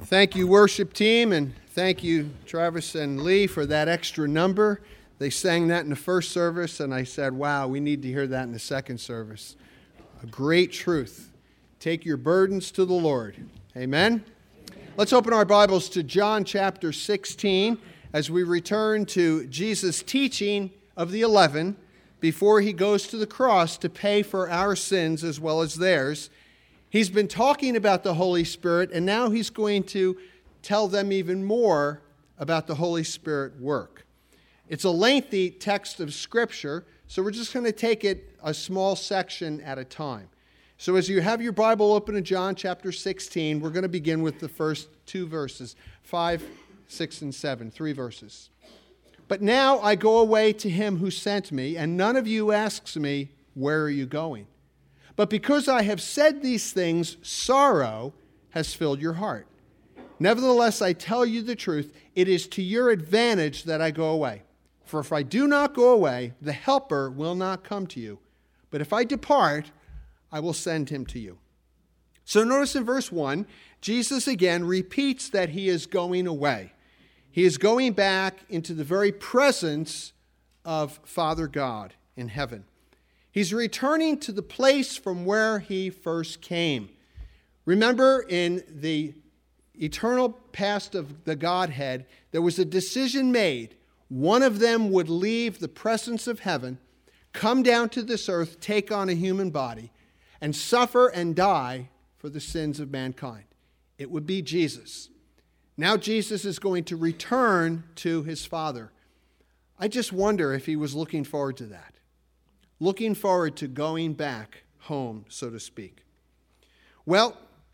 Thank you, worship team, and thank you, Travis and Lee, for that extra number. They sang that in the first service, and I said, wow, we need to hear that in the second service. A great truth. Take your burdens to the Lord. Amen? Let's open our Bibles to John chapter 16 as we return to Jesus' teaching of the 11 before he goes to the cross to pay for our sins as well as theirs. He's been talking about the Holy Spirit, and now he's going to tell them even more about the Holy Spirit work. It's a lengthy text of Scripture, so we're just going to take it a small section at a time. So as you have your Bible open in John chapter 16, we're going to begin with the first two verses, 5, 6, and 7, 3 verses. But now I go away to him who sent me, and none of you asks me, where are you going? But because I have said these things, sorrow has filled your heart. Nevertheless, I tell you the truth, it is to your advantage that I go away. For if I do not go away, the Helper will not come to you. But if I depart, I will send him to you. So notice in verse 1, Jesus again repeats that he is going away. He is going back into the very presence of Father God in heaven. He's returning to the place from where he first came. Remember, in the eternal past of the Godhead, there was a decision made. One of them would leave the presence of heaven, come down to this earth, take on a human body, and suffer and die for the sins of mankind. It would be Jesus. Now Jesus is going to return to his Father. I just wonder if he was looking forward to that. Looking forward to going back home, so to speak. Well,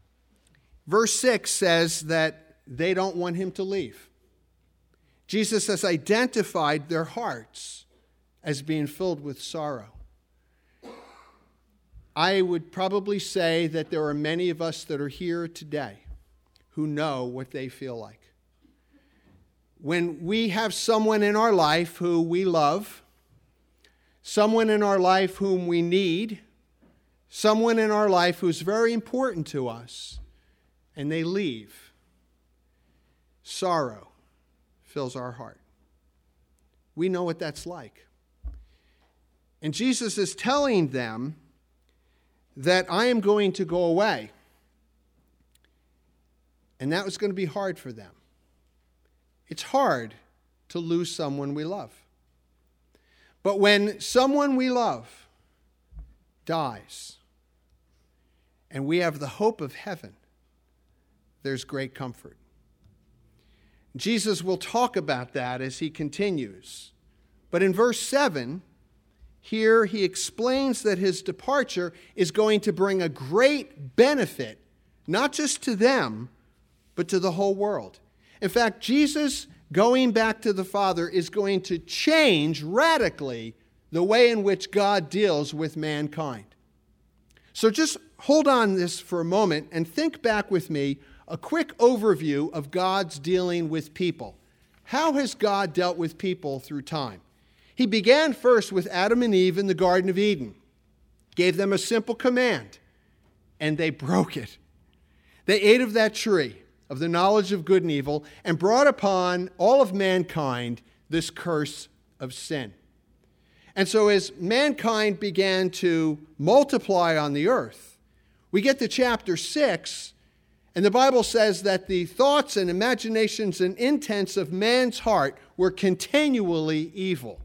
verse 6 says that they don't want him to leave. Jesus has identified their hearts as being filled with sorrow. I would probably say that there are many of us that are here today who know what they feel like. When we have someone in our life who we love, someone in our life whom we need, someone in our life who's very important to us, and they leave, sorrow fills our heart. We know what that's like. And Jesus is telling them that I am going to go away. And that was going to be hard for them. It's hard to lose someone we love. But when someone we love dies, and we have the hope of heaven, there's great comfort. Jesus will talk about that as he continues. But in verse 7, here he explains that his departure is going to bring a great benefit, not just to them, but to the whole world. In fact, Jesus going back to the Father is going to change radically the way in which God deals with mankind. So just hold on this for a moment and think back with me a quick overview of God's dealing with people. How has God dealt with people through time? He began first with Adam and Eve in the Garden of Eden, gave them a simple command, and they broke it. They ate of that tree of the knowledge of good and evil, and brought upon all of mankind this curse of sin. And so as mankind began to multiply on the earth, we get to chapter 6, and the Bible says that the thoughts and imaginations and intents of man's heart were continually evil.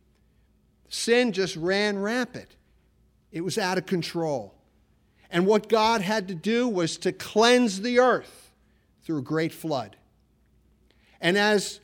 Sin just ran rampant. It was out of control. And what God had to do was to cleanse the earth through a great flood. And as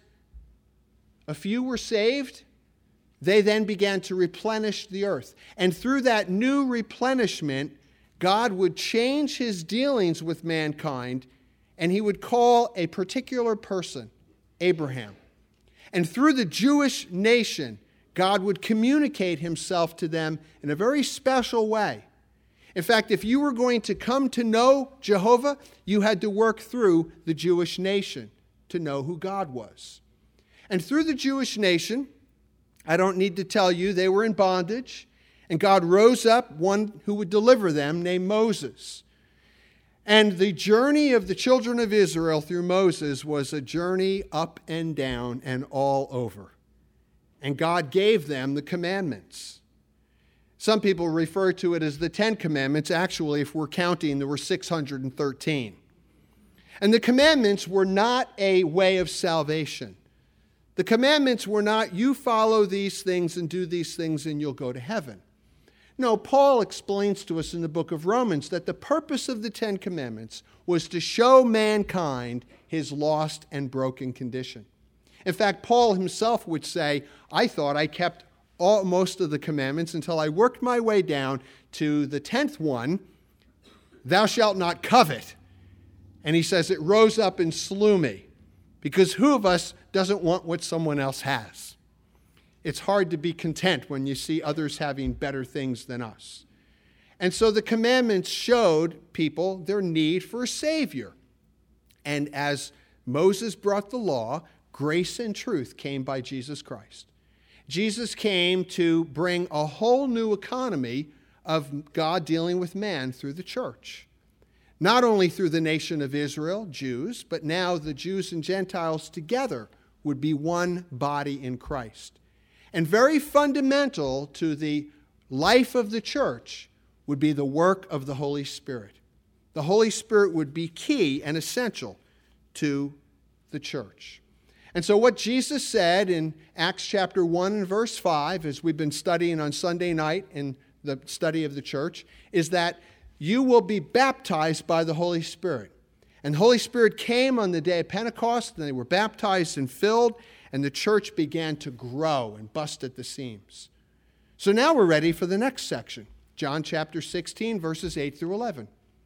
a few were saved, they then began to replenish the earth. And through that new replenishment, God would change his dealings with mankind, and he would call a particular person, Abraham. And through the Jewish nation, God would communicate himself to them in a very special way. In fact, if you were going to come to know Jehovah, you had to work through the Jewish nation to know who God was. And through the Jewish nation, I don't need to tell you, they were in bondage, and God rose up one who would deliver them named Moses. And the journey of the children of Israel through Moses was a journey up and down and all over. And God gave them the commandments. Some people refer to it as the 10 Commandments. Actually, if we're counting, there were 613. And the commandments were not a way of salvation. The commandments were not, you follow these things and do these things and you'll go to heaven. No, Paul explains to us in the book of Romans that the purpose of the 10 Commandments was to show mankind his lost and broken condition. In fact, Paul himself would say, I thought I kept most of the commandments until I worked my way down to the 10th one, thou shalt not covet. And he says, it rose up and slew me, because who of us doesn't want what someone else has? It's hard to be content when you see others having better things than us. And so the commandments showed people their need for a Savior. And as Moses brought the law, grace and truth came by Jesus Christ. Jesus came to bring a whole new economy of God dealing with man through the church. Not only through the nation of Israel, Jews, but now the Jews and Gentiles together would be one body in Christ. And very fundamental to the life of the church would be the work of the Holy Spirit. The Holy Spirit would be key and essential to the church. And so what Jesus said in Acts chapter 1 and verse 5, as we've been studying on Sunday night in the study of the church, is that you will be baptized by the Holy Spirit. And the Holy Spirit came on the day of Pentecost, and they were baptized and filled, and the church began to grow and bust at the seams. So now we're ready for the next section, John chapter 16, verses 8 through 11.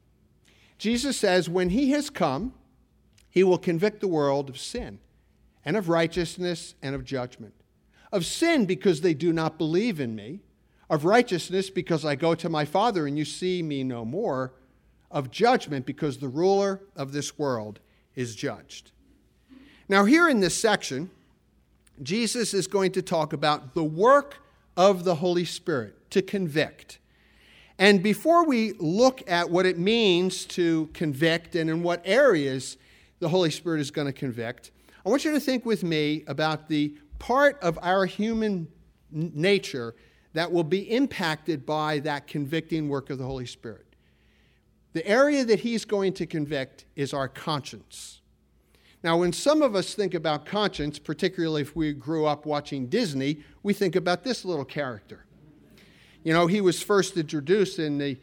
Jesus says, when he has come, he will convict the world of sin and of righteousness and of judgment. Of sin, because they do not believe in me. Of righteousness, because I go to my Father and you see me no more. Of judgment, because the ruler of this world is judged. Now here in this section, Jesus is going to talk about the work of the Holy Spirit to convict. And before we look at what it means to convict and in what areas the Holy Spirit is going to convict, I want you to think with me about the part of our human nature that will be impacted by that convicting work of the Holy Spirit. The area that he's going to convict is our conscience. Now, when some of us think about conscience, particularly if we grew up watching Disney, we think about this little character. You know, he was first introduced in the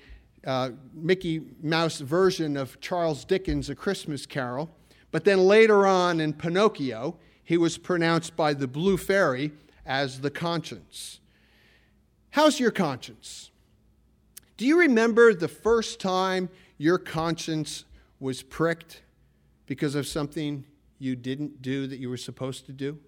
Mickey Mouse version of Charles Dickens' A Christmas Carol, but then later on in Pinocchio, he was pronounced by the Blue Fairy as the conscience. How's your conscience? Do you remember the first time your conscience was pricked because of something you didn't do that you were supposed to do?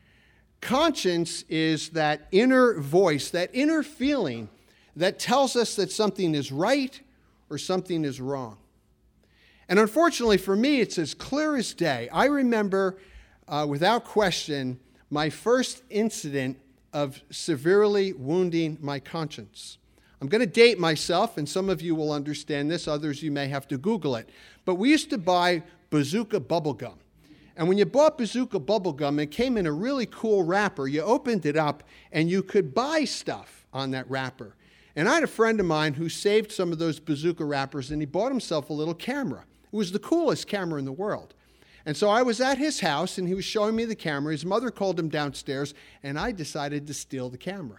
Conscience is that inner voice, that inner feeling that tells us that something is right or something is wrong. And unfortunately for me, it's as clear as day. I remember, without question, my first incident of severely wounding my conscience. I'm going to date myself, and some of you will understand this. Others, you may have to Google it. But we used to buy Bazooka bubblegum. And when you bought Bazooka bubblegum, it came in a really cool wrapper. You opened it up, and you could buy stuff on that wrapper. And I had a friend of mine who saved some of those Bazooka wrappers, and he bought himself a little camera. It was the coolest camera in the world. And so I was at his house, and he was showing me the camera. His mother called him downstairs, and I decided to steal the camera.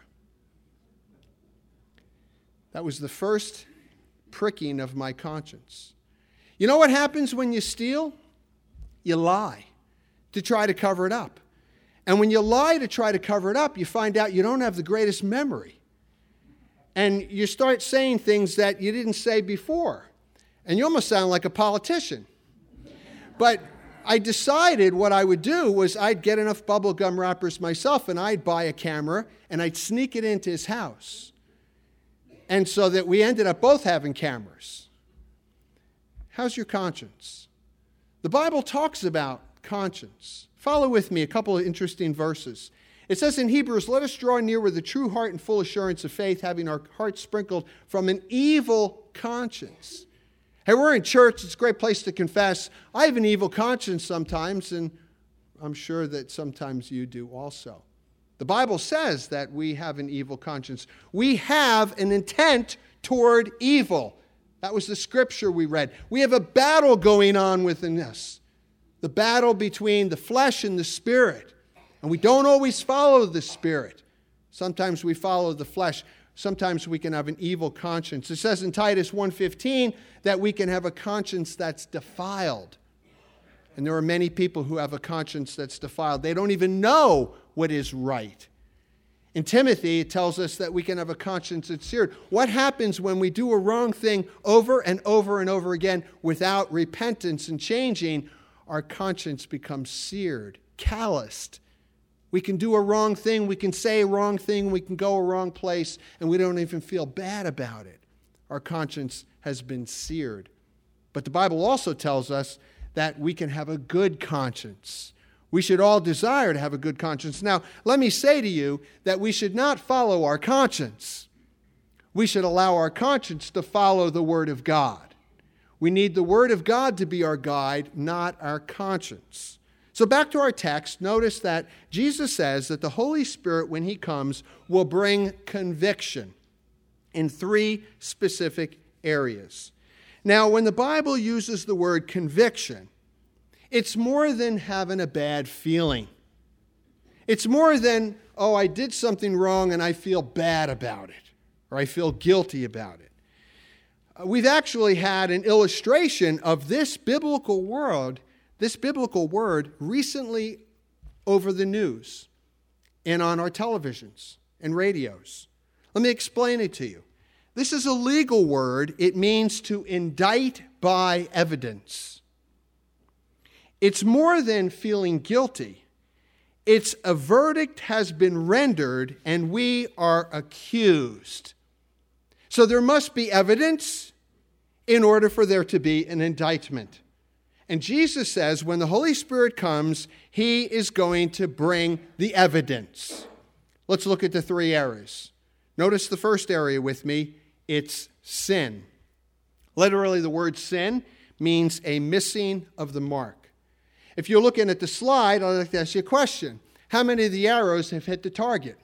That was the first pricking of my conscience. You know what happens when you steal? You lie to try to cover it up. And when you lie to try to cover it up, you find out you don't have the greatest memory. And you start saying things that you didn't say before. And you almost sound like a politician. But I decided what I would do was I'd get enough bubblegum wrappers myself, and I'd buy a camera, and I'd sneak it into his house. And so that we ended up both having cameras. How's your conscience? The Bible talks about conscience. Follow with me a couple of interesting verses. It says in Hebrews, let us draw near with a true heart and full assurance of faith, having our hearts sprinkled from an evil conscience, Hey, we're in church. It's a great place to confess. I have an evil conscience sometimes, and I'm sure that sometimes you do also. The Bible says that we have an evil conscience. We have an intent toward evil. That was the scripture we read. We have a battle going on within us. The battle between the flesh and the spirit. And we don't always follow the spirit. Sometimes we follow the flesh. Sometimes we can have an evil conscience. It says in Titus 1:15 that we can have a conscience that's defiled. And there are many people who have a conscience that's defiled. They don't even know what is right. In Timothy, it tells us that we can have a conscience that's seared. What happens when we do a wrong thing over and over and over again without repentance and changing? Our conscience becomes seared, calloused. We can do a wrong thing, we can say a wrong thing, we can go a wrong place, and we don't even feel bad about it. Our conscience has been seared. But the Bible also tells us that we can have a good conscience. We should all desire to have a good conscience. Now, let me say to you that we should not follow our conscience. We should allow our conscience to follow the Word of God. We need the Word of God to be our guide, not our conscience. So back to our text, notice that Jesus says that the Holy Spirit, when He comes, will bring conviction in 3 specific areas. Now, when the Bible uses the word conviction, it's more than having a bad feeling. It's more than, oh, I did something wrong and I feel bad about it, or I feel guilty about it. We've actually had an illustration of this biblical word recently over the news and on our televisions and radios. Let me explain it to you. This is a legal word. It means to indict by evidence. It's more than feeling guilty. It's a verdict has been rendered and we are accused. So there must be evidence in order for there to be an indictment. And Jesus says when the Holy Spirit comes, He is going to bring the evidence. Let's look at the 3 areas. Notice the first area with me. It's sin. Literally, the word sin means a missing of the mark. If you're looking at the slide, I'd like to ask you a question. How many of the arrows have hit the target?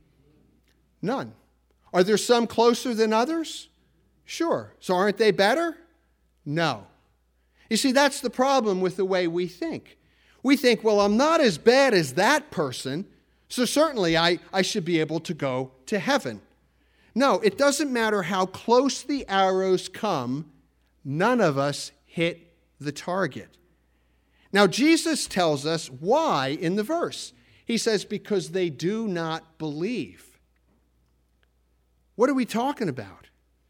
None. Are there some closer than others? Sure. So aren't they better? No. You see, that's the problem with the way we think. We think, well, I'm not as bad as that person, so certainly I should be able to go to heaven. No, it doesn't matter how close the arrows come, none of us hit the target. Now, Jesus tells us why in the verse. He says, because they do not believe. What are we talking about?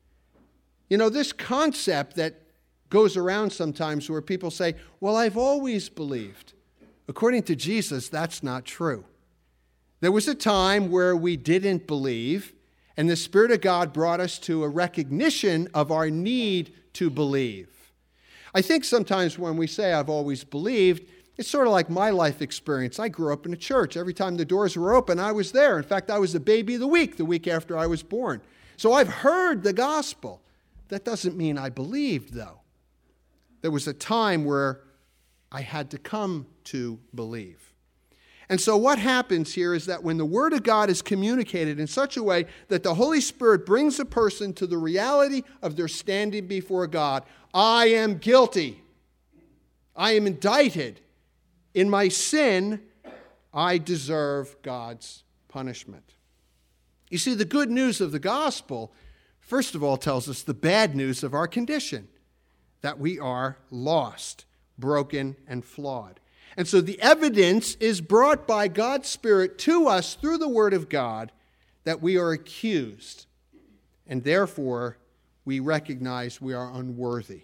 You know, this concept that goes around sometimes where people say, well, I've always believed. According to Jesus, that's not true. There was a time where we didn't believe, and the Spirit of God brought us to a recognition of our need to believe. I think sometimes when we say I've always believed, it's sort of like my life experience. I grew up in a church. Every time the doors were open, I was there. In fact, I was the baby of the week after I was born. So I've heard the gospel. That doesn't mean I believed, though. There was a time where I had to come to believe. And so what happens here is that when the Word of God is communicated in such a way that the Holy Spirit brings a person to the reality of their standing before God, I am guilty. I am indicted. In my sin, I deserve God's punishment. You see, the good news of the gospel, first of all, tells us the bad news of our condition, that we are lost, broken, and flawed. And so the evidence is brought by God's Spirit to us through the Word of God that we are accused, and therefore we recognize we are unworthy.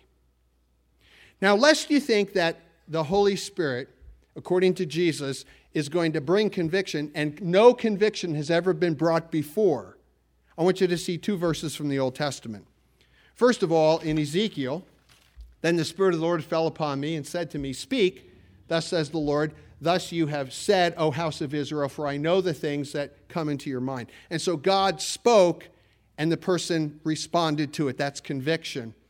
Now, lest you think that the Holy Spirit, according to Jesus, is going to bring conviction, and no conviction has ever been brought before, I want you to see 2 verses from the Old Testament. First of all, in Ezekiel, then the Spirit of the Lord fell upon me and said to me, speak, thus says the Lord, thus you have said, O house of Israel, for I know the things that come into your mind. And so God spoke, and the person responded to it. That's conviction.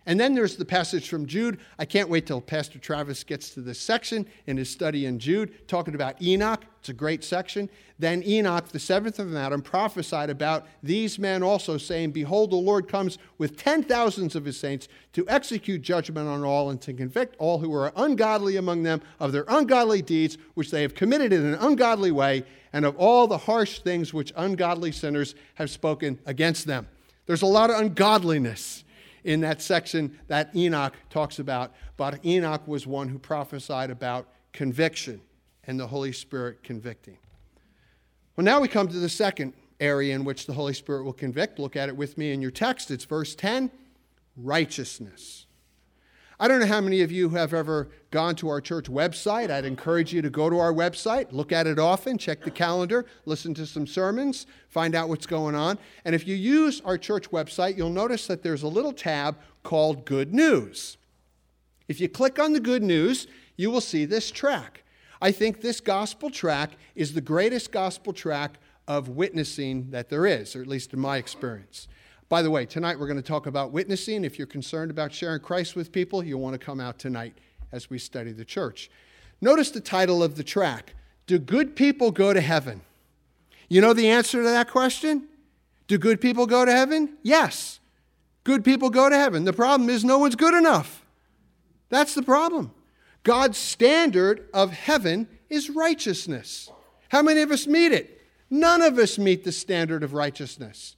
And then there's the passage from Jude. I can't wait till Pastor Travis gets to this section in his study in Jude, talking about Enoch. It's a great section. Then Enoch, the seventh of Adam, prophesied about these men also, saying, Behold, the Lord comes with 10,000s of his saints to execute judgment on all and to convict all who are ungodly among them of their ungodly deeds, which they have committed in an ungodly way, and of all the harsh things which ungodly sinners have spoken against them. There's a lot of ungodliness in that section that Enoch talks about, but Enoch was one who prophesied about conviction and the Holy Spirit convicting. Well, now we come to the second area in which the Holy Spirit will convict. Look at it with me in your text. It's verse 10, righteousness. I don't know how many of you have ever gone to our church website. I'd encourage you to go to our website, look at it often, check the calendar, listen to some sermons, find out what's going on. And if you use our church website, you'll notice that there's a little tab called Good News. If you click on the Good News, you will see this track. I think this gospel track is the greatest gospel track of witnessing that there is, or at least in my experience. By the way, tonight we're going to talk about witnessing. If you're concerned about sharing Christ with people, you'll want to come out tonight as we study the church. Notice the title of the track, Do Good People Go to Heaven? You know the answer to that question? Do good people go to heaven? Yes. Good people go to heaven. The problem is no one's good enough. That's the problem. God's standard of heaven is righteousness. How many of us meet it? None of us meet the standard of righteousness.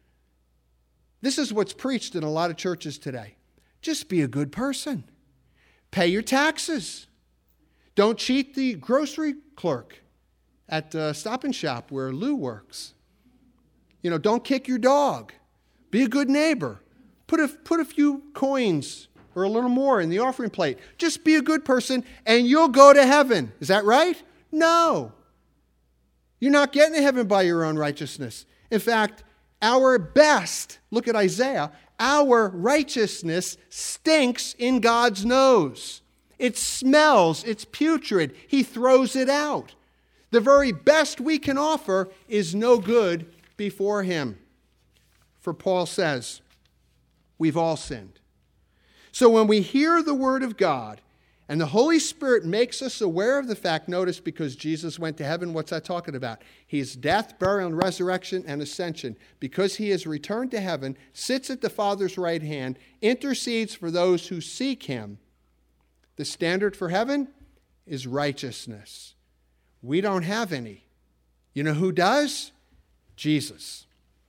This is what's preached in a lot of churches today. Just be a good person. Pay your taxes. Don't cheat the grocery clerk at Stop and Shop where Lou works. Don't kick your dog. Be a good neighbor. Put a few coins or a little more in the offering plate. Just be a good person and you'll go to heaven. Is that right? No. You're not getting to heaven by your own righteousness. In fact, our best, look at Isaiah, our righteousness stinks in God's nose. It smells, it's putrid. He throws it out. The very best we can offer is no good before him. For Paul says, we've all sinned. So when we hear the word of God, and the Holy Spirit makes us aware of the fact, notice, because Jesus went to heaven, what's that talking about? His death, burial, and resurrection and ascension. Because he has returned to heaven, sits at the Father's right hand, intercedes for those who seek him. The standard for heaven is righteousness. We don't have any. You know who does? Jesus.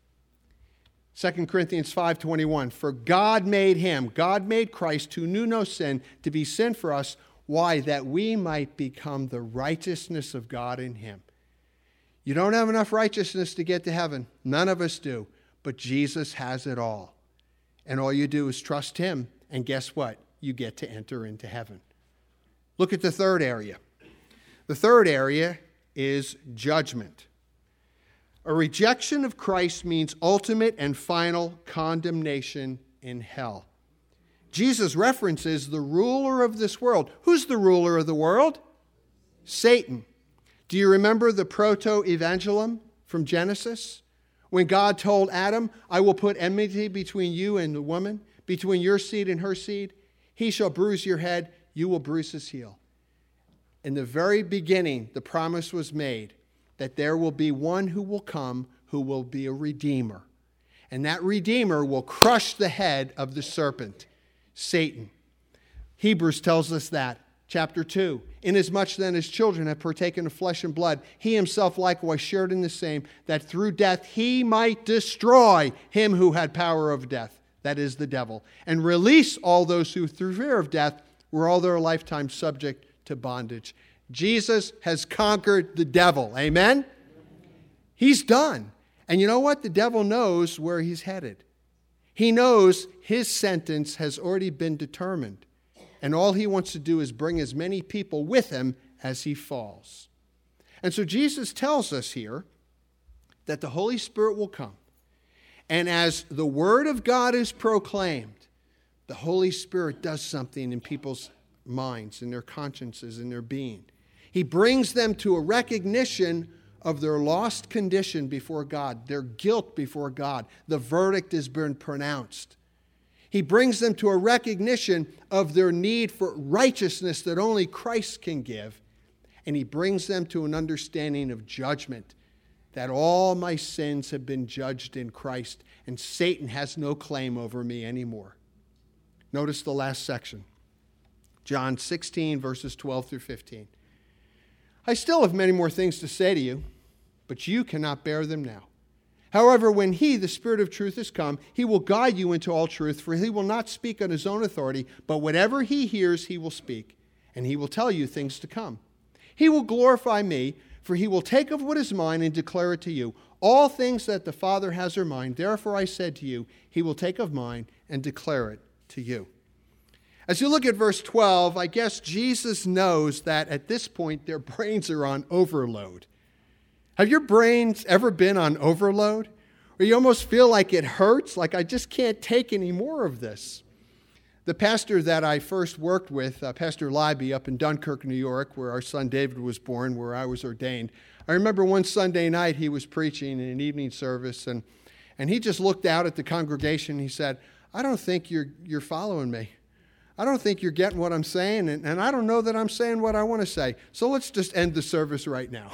2 Corinthians 5:21, for God made him, God made Christ, who knew no sin, to be sin for us. Why? That we might become the righteousness of God in him. You don't have enough righteousness to get to heaven. None of us do. But Jesus has it all. And all you do is trust him. And guess what? You get to enter into heaven. Look at the third area. The third area is judgment. A rejection of Christ means ultimate and final condemnation in hell. Jesus references the ruler of this world. Who's the ruler of the world? Satan. Do you remember the proto-evangelium from Genesis? When God told Adam, I will put enmity between you and the woman, between your seed and her seed. He shall bruise your head, you will bruise his heel. In the very beginning, the promise was made that there will be one who will come who will be a redeemer. And that redeemer will crush the head of the serpent, Satan. Hebrews tells us that, chapter 2. Inasmuch then as children have partaken of flesh and blood, he himself likewise shared in the same, that through death he might destroy him who had power of death, that is the devil, and release all those who through fear of death were all their lifetime subject to bondage. Jesus has conquered the devil. Amen? He's done. And you know what? The devil knows where he's headed. He knows his sentence has already been determined. And all he wants to do is bring as many people with him as he falls. And so Jesus tells us here that the Holy Spirit will come. And as the word of God is proclaimed, the Holy Spirit does something in people's minds, in their consciences, in their being. He brings them to a recognition of their lost condition before God, their guilt before God. The verdict has been pronounced. He brings them to a recognition of their need for righteousness that only Christ can give. And he brings them to an understanding of judgment, that all my sins have been judged in Christ, and Satan has no claim over me anymore. Notice the last section, John 16, verses 12 through 15. I still have many more things to say to you, but you cannot bear them now. However, when he, the Spirit of truth, is come, he will guide you into all truth, for he will not speak on his own authority, but whatever he hears, he will speak, and he will tell you things to come. He will glorify me, for he will take of what is mine and declare it to you. All things that the Father has are mine. Therefore I said to you, he will take of mine and declare it to you. As you look at verse 12, I guess Jesus knows that at this point their brains are on overload. Have your brains ever been on overload? Or you almost feel like it hurts, like I just can't take any more of this. The pastor that I first worked with, Pastor Libby, up in Dunkirk, New York, where our son David was born, where I was ordained. I remember one Sunday night he was preaching in an evening service, and he just looked out at the congregation. He said, I don't think you're following me. I don't think you're getting what I'm saying, and I don't know that I'm saying what I want to say. So let's just end the service right now.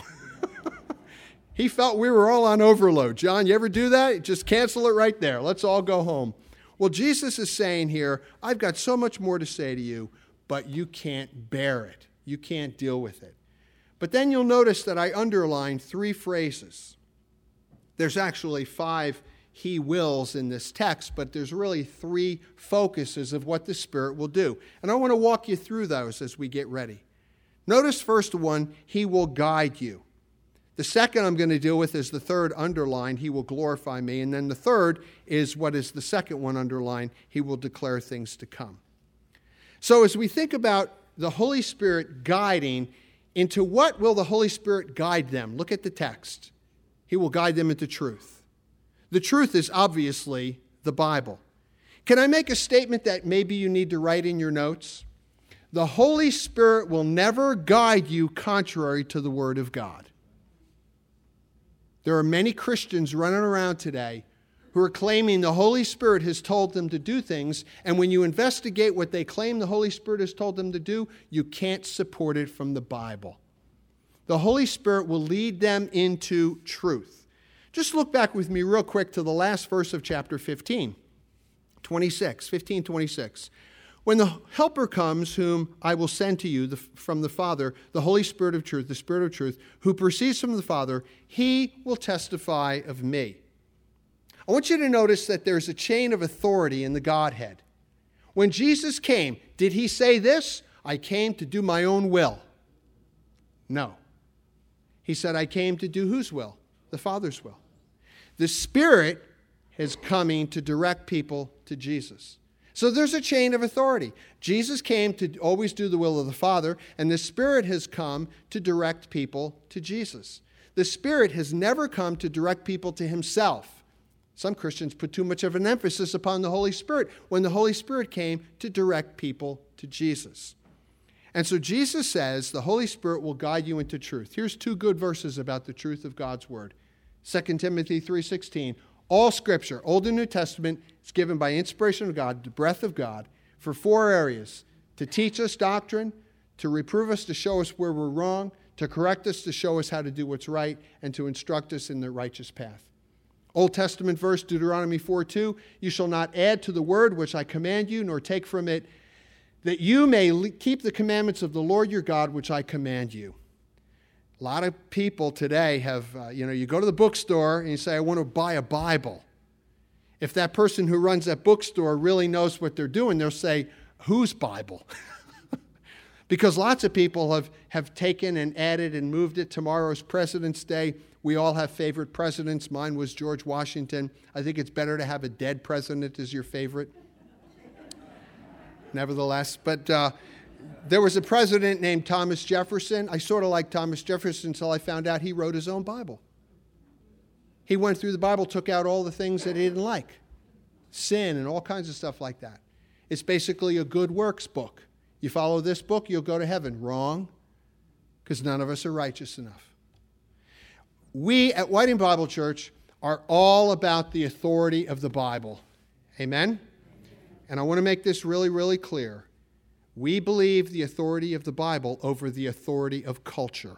He felt we were all on overload. John, you ever do that? Just cancel it right there. Let's all go home. Well, Jesus is saying here, I've got so much more to say to you, but you can't bear it. You can't deal with it. But then you'll notice that I underlined 3 phrases. There's actually 5 he wills in this text, but there's really 3 focuses of what the Spirit will do. And I want to walk you through those as we get ready. Notice first one, he will guide you. The second I'm going to deal with is the third underline, he will glorify me. And then the third is what is the second one underlined, he will declare things to come. So as we think about the Holy Spirit guiding, into what will the Holy Spirit guide them? Look at the text. He will guide them into truth. The truth is obviously the Bible. Can I make a statement that maybe you need to write in your notes? The Holy Spirit will never guide you contrary to the Word of God. There are many Christians running around today who are claiming the Holy Spirit has told them to do things, and when you investigate what they claim the Holy Spirit has told them to do, you can't support it from the Bible. The Holy Spirit will lead them into truth. Just look back with me real quick to the last verse of chapter 15, 26. When the Helper comes, whom I will send to you from the Father, the Holy Spirit of truth, the Spirit of truth, who proceeds from the Father, he will testify of me. I want you to notice that there's a chain of authority in the Godhead. When Jesus came, did he say this? I came to do my own will. No. He said, I came to do whose will? The Father's will. The Spirit is coming to direct people to Jesus. So there's a chain of authority. Jesus came to always do the will of the Father, and the Spirit has come to direct people to Jesus. The Spirit has never come to direct people to himself. Some Christians put too much of an emphasis upon the Holy Spirit when the Holy Spirit came to direct people to Jesus. And so Jesus says the Holy Spirit will guide you into truth. Here's 2 good verses about the truth of God's Word. 2 Timothy 3:16. All Scripture, Old and New Testament, is given by inspiration of God, the breath of God, for 4 areas: to teach us doctrine, to reprove us, to show us where we're wrong, to correct us, to show us how to do what's right, and to instruct us in the righteous path. Old Testament verse, Deuteronomy 4:2, you shall not add to the word which I command you, nor take from it, that you may keep the commandments of the Lord your God, which I command you. A lot of people today have, you go to the bookstore and you say, I want to buy a Bible. If that person who runs that bookstore really knows what they're doing, they'll say, whose Bible? Because lots of people have taken and added and moved it. Tomorrow's President's Day. We all have favorite presidents. Mine was George Washington. I think it's better to have a dead president as your favorite. Nevertheless, but there was a president named Thomas Jefferson. I sort of liked Thomas Jefferson until I found out he wrote his own Bible. He went through the Bible, took out all the things that he didn't like, sin and all kinds of stuff like that. It's basically a good works book. You follow this book, you'll go to heaven. Wrong, because none of us are righteous enough. We at Whiting Bible Church are all about the authority of the Bible. Amen? and I want to make this really, really clear, we believe the authority of the Bible over the authority of culture.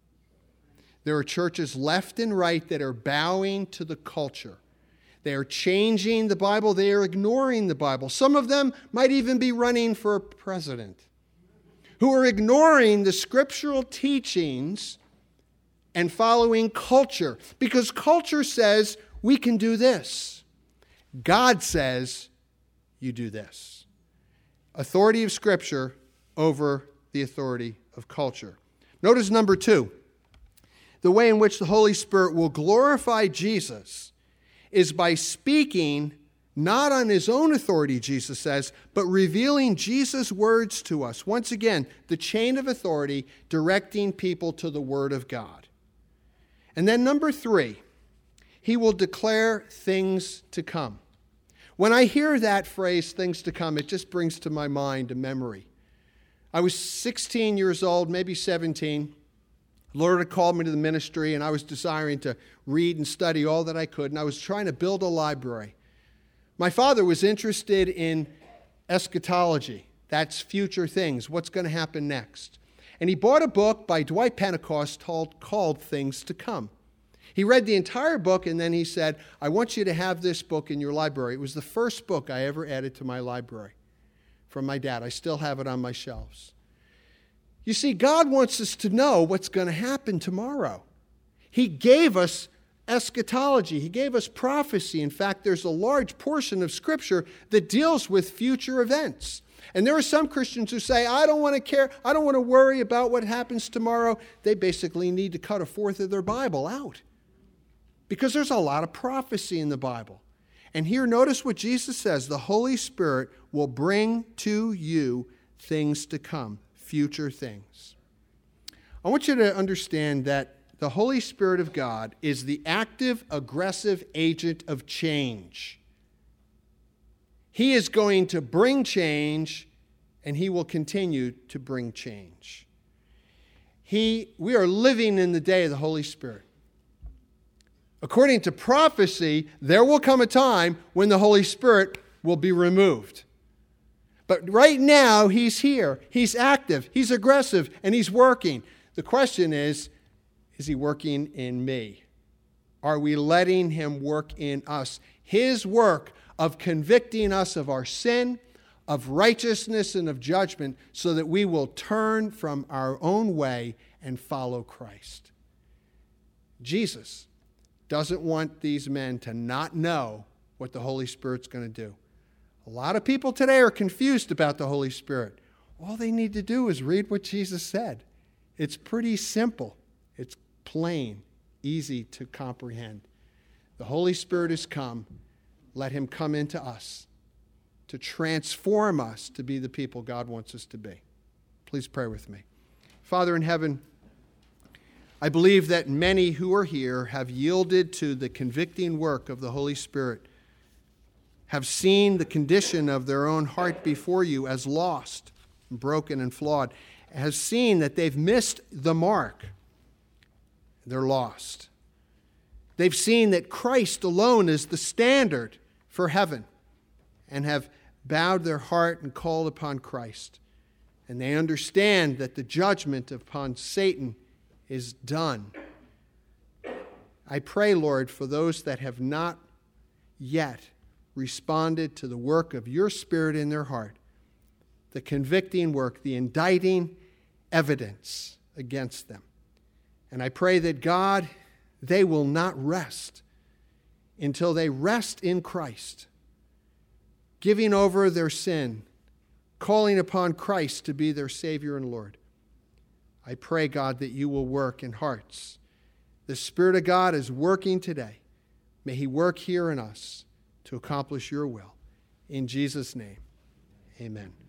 There are churches left and right that are bowing to the culture. They are changing the Bible. They are ignoring the Bible. Some of them might even be running for president, who are ignoring the scriptural teachings and following culture, because culture says we can do this. God says you do this. Authority of Scripture over the authority of culture. Notice number 2. The way in which the Holy Spirit will glorify Jesus is by speaking not on his own authority, Jesus says, but revealing Jesus' words to us. Once again, the chain of authority directing people to the Word of God. And then number 3, he will declare things to come. When I hear that phrase, things to come, it just brings to my mind a memory. I was 16 years old, maybe 17. The Lord had called me to the ministry, and I was desiring to read and study all that I could, and I was trying to build a library. My father was interested in eschatology. That's future things, what's going to happen next. And he bought a book by Dwight Pentecost called Things to Come. He read the entire book, and then he said, I want you to have this book in your library. It was the first book I ever added to my library from my dad. I still have it on my shelves. You see, God wants us to know what's going to happen tomorrow. He gave us eschatology. He gave us prophecy. In fact, there's a large portion of Scripture that deals with future events. And there are some Christians who say, I don't want to care, I don't want to worry about what happens tomorrow. They basically need to cut a fourth of their Bible out, because there's a lot of prophecy in the Bible. And here, notice what Jesus says. The Holy Spirit will bring to you things to come, future things. I want you to understand that the Holy Spirit of God is the active, aggressive agent of change. He is going to bring change, and he will continue to bring change. We are living in the day of the Holy Spirit. According to prophecy, there will come a time when the Holy Spirit will be removed. But right now, he's here. He's active. He's aggressive. And he's working. The question is he working in me? Are we letting him work in us? His work of convicting us of our sin, of righteousness, and of judgment, so that we will turn from our own way and follow Christ. Jesus doesn't want these men to not know what the Holy Spirit's going to do. A lot of people today are confused about the Holy Spirit. All they need to do is read what Jesus said. It's pretty simple. It's plain, easy to comprehend. The Holy Spirit has come. Let him come into us to transform us to be the people God wants us to be. Please pray with me. Father in heaven, I believe that many who are here have yielded to the convicting work of the Holy Spirit, have seen the condition of their own heart before you as lost, broken, and flawed, have seen that they've missed the mark. They're lost. They've seen that Christ alone is the standard for heaven, and have bowed their heart and called upon Christ. And they understand that the judgment upon Satan is done. I pray, Lord, for those that have not yet responded to the work of your Spirit in their heart, the convicting work, the indicting evidence against them. And I pray that, God, they will not rest until they rest in Christ, giving over their sin, calling upon Christ to be their Savior and Lord. I pray, God, that you will work in hearts. The Spirit of God is working today. May he work here in us to accomplish your will. In Jesus' name, amen.